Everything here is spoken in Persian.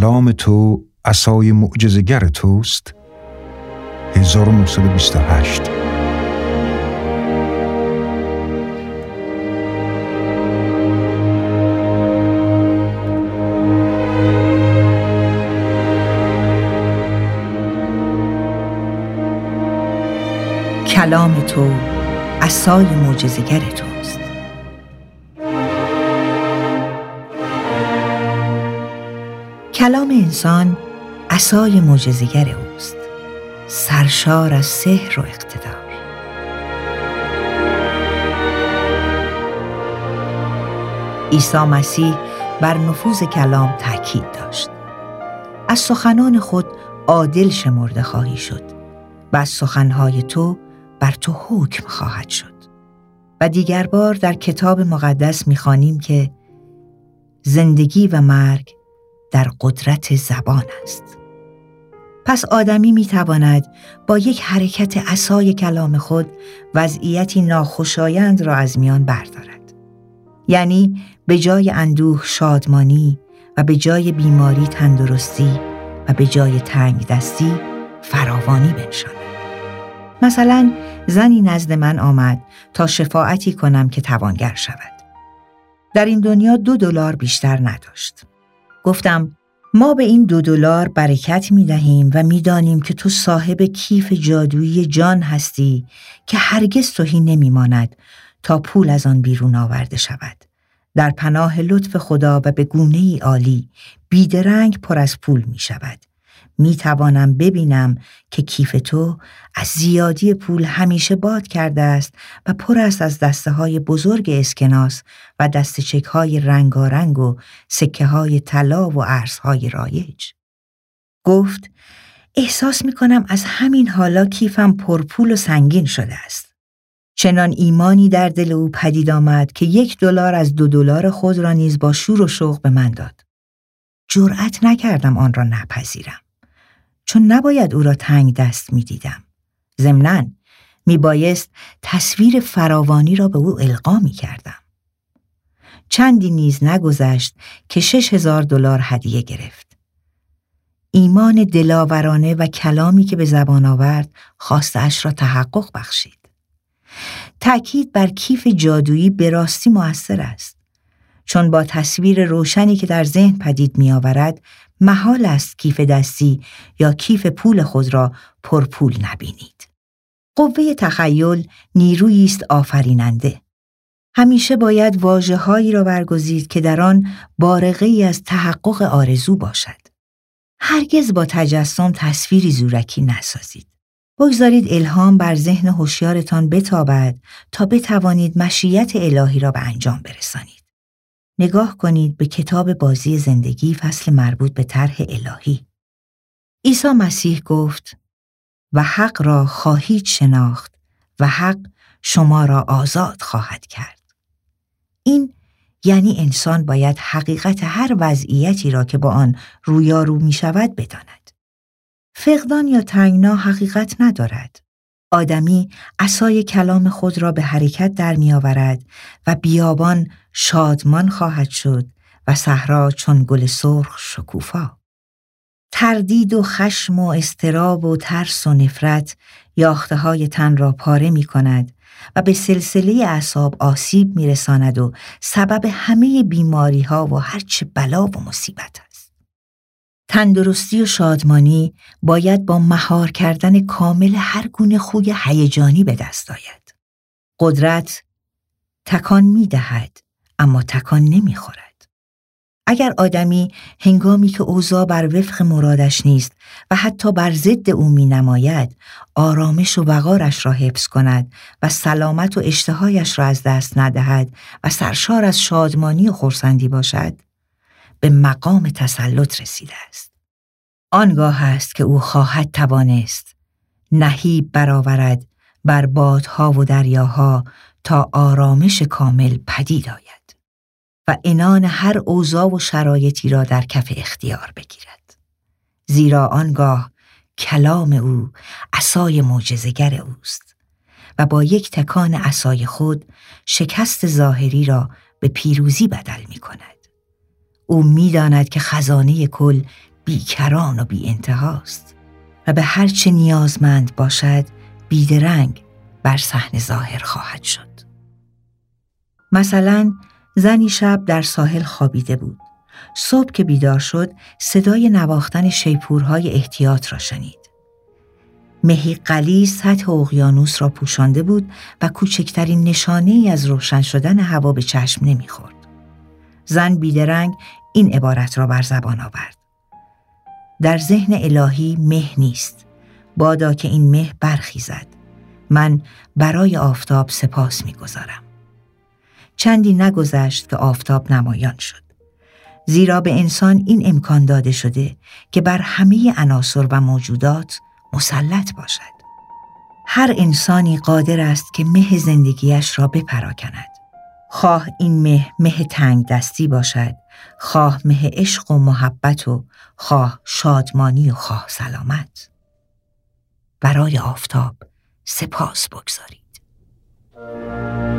کلام تو عصای معجزه‌گر توست. 1928. کلام تو عصای معجزه‌گر توست. کلام انسان عصای معجزه‌گر اوست، سرشار از سحر و اقتدار. عیسی مسیح بر نفوذ کلام تأکید داشت. از سخنان خود عادل شمرده خواهی شد و از سخنهای تو بر تو حکم خواهد شد. و دیگر بار در کتاب مقدس می‌خوانیم که زندگی و مرگ در قدرت زبان است. پس آدمی می‌تواند با یک حرکت عصای کلام خود وضعیتی ناخوشایند را از میان بردارد. یعنی به جای اندوه شادمانی و به جای بیماری تندرستی و به جای تنگ دستی فراوانی بنشاند. مثلا زنی نزد من آمد تا شفاعتی کنم که توانگر شود. در این دنیا $2 بیشتر نداشت. گفتم ما به این $2 برکت می دهیم و می دانیم که تو صاحب کیف جادویی جان هستی که هرگز تهی نمی ماند تا پول از آن بیرون آورده شود. در پناه لطف خدا و به گونه‌ای عالی بیدرنگ پر از پول می شود. می توانم ببینم که کیف تو از زیادی پول همیشه باد کرده است و پر است از دسته های بزرگ اسکناس و دسته چک های رنگارنگ و سکه های طلا و ارزهای رایج. گفت احساس می کنم از همین حالا کیفم پرپول و سنگین شده است. چنان ایمانی در دل او پدید آمد که $1 از $2 خود را نیز با شور و شوق به من داد. جرأت نکردم آن را نپذیرم، چون نباید او را تنگ دست می دیدم. ضمناً می بایست تصویر فراوانی را به او القا می کردم. چندی نیز نگذشت که $6,000 هدیه گرفت. ایمان دلاورانه و کلامی که به زبان آورد خواسته‌اش را تحقق بخشید. تأکید بر کیف جادویی به راستی مؤثر است، چون با تصویر روشنی که در ذهن پدید می آورد محال است کیف دستی یا کیف پول خود را پرپول نبینید. قوه تخیل نیرویی است آفریننده. همیشه باید واژه‌هایی را برگزید که در آن بارقه‌ای از تحقق آرزو باشد. هرگز با تجسم تصویری زورکی نسازید. بگذارید الهام بر ذهن هوشیارتان بتابد تا بتوانید مشیت الهی را به انجام برسانید. نگاه کنید به کتاب بازی زندگی فصل مربوط به طرح الهی. عیسی مسیح گفت و حق را خواهید شناخت و حق شما را آزاد خواهد کرد. این یعنی انسان باید حقیقت هر وضعیتی را که با آن رویارو می شود بداند. فقدان یا تنگنا حقیقت ندارد. آدمی عصای کلام خود را به حرکت در می آورد و بیابان شادمان خواهد شد و صحرا چون گل سرخ شکوفا. تردید و خشم و اضطراب و ترس و نفرت یاخته های تن را پاره می کند و به سلسله اعصاب آسیب می رساند و سبب همه بیماری ها و هرچه بلا و مصیبت است. تندرستی و شادمانی باید با مهار کردن کامل هر گونه خوی هیجانی به دست آید. قدرت تکان می دهد اما تکان نمی خورد. اگر آدمی هنگامی که اوضاع بر وفق مرادش نیست و حتی بر ضد او می نماید، آرامش و وقارش را حفظ کند و سلامت و اشتهایش را از دست ندهد و سرشار از شادمانی و خرسندی باشد، به مقام تسلط رسیده است. آنگاه است که او خواهد توانست نهیب برآورد بر بادها و دریاها تا آرامش کامل پدید آید و عنان هر اوضاع و شرایطی را در کف اختیار بگیرد. زیرا آنگاه کلام او عصای معجزه‌گر اوست و با یک تکان عصای خود شکست ظاهری را به پیروزی بدل می کند. او می داند که خزانه کل بیکران و بی انتهاست و به هر چه نیازمند باشد بیدرنگ بر صحنه ظاهر خواهد شد. مثلا زنی شب در ساحل خوابیده بود. صبح که بیدار شد صدای نواختن شیپورهای احتیاط را شنید. مهی غلیظ سطح اقیانوس را پوشانده بود و کوچکترین نشانه‌ای از روشن شدن هوا به چشم نمی‌خورد. زن بیدرنگ این عبارت را بر زبان آورد: در ذهن الهی مه نیست، بادا که این مه برخیزد. من برای آفتاب سپاس می‌گزارم. چندی نگذشت که آفتاب نمایان شد، زیرا به انسان این امکان داده شده که بر همه عناصر و موجودات مسلط باشد. هر انسانی قادر است که مه زندگیش را بپراکند، خواه این مه تنگ دستی باشد، خواه مه عشق و محبت و خواه شادمانی و خواه سلامت. برای آفتاب سپاس بگذارید.